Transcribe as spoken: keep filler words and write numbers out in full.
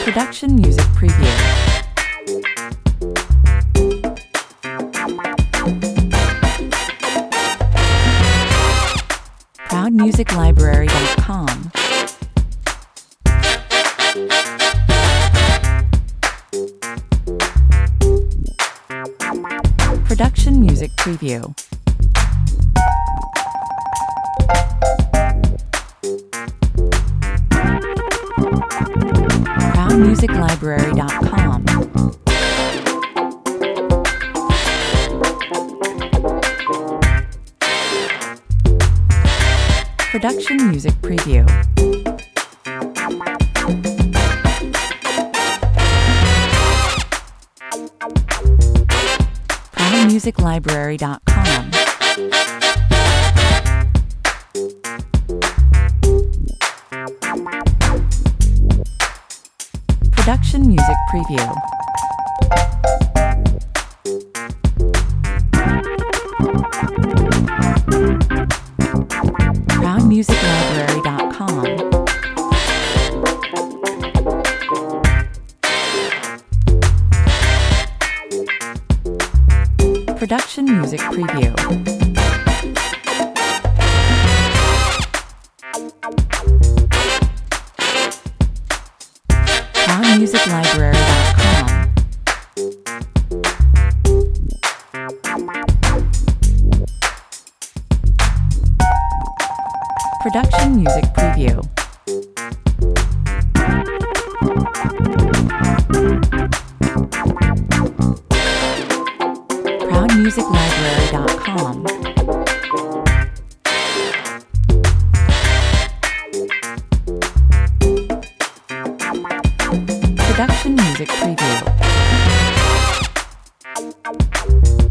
Production music preview. proud music library dot com. Production music preview. proud music library dot com. Production music preview. proud music library dot com. Production music preview. proud music library dot com. Production music preview. proud music library dot com. Production music preview. proud music library dot com. Production music preview.